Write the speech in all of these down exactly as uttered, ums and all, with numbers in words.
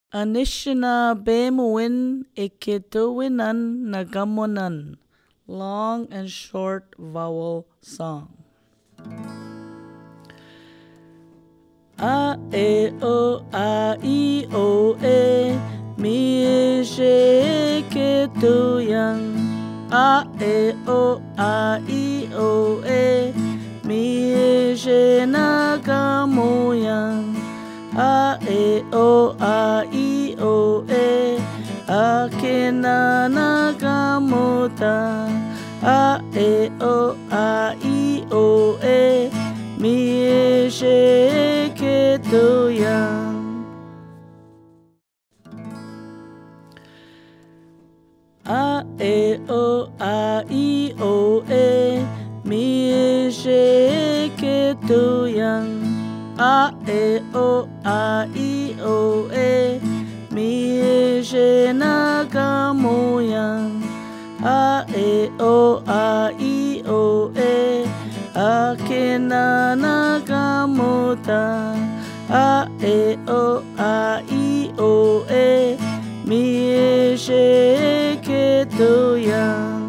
Anishina bemuin ikituwinan nagamonan. Long and short vowel song. A e o a i o e mi je ke tu yang. A e o a i o e mi je nagamo yang. A e o a i o e akina nagamota. A e o a i o e mi je ke tu yang. A e o a i o e mi je ke tu yang. A e o a i o e mi je nagamo yang. A e o a i o e akina nagamota. A e o a i o e mi je ke tu yang.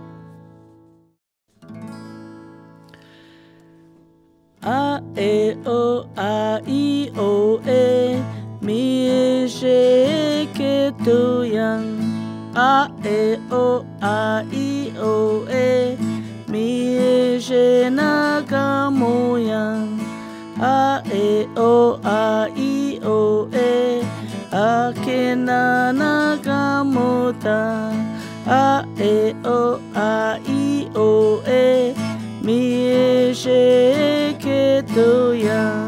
A e o a i o e mi je ke tu yang. A e o a i o e mi je nagamo yang. A e o a i o e akina nagamota. A e o a i o e mi je ke tu yang.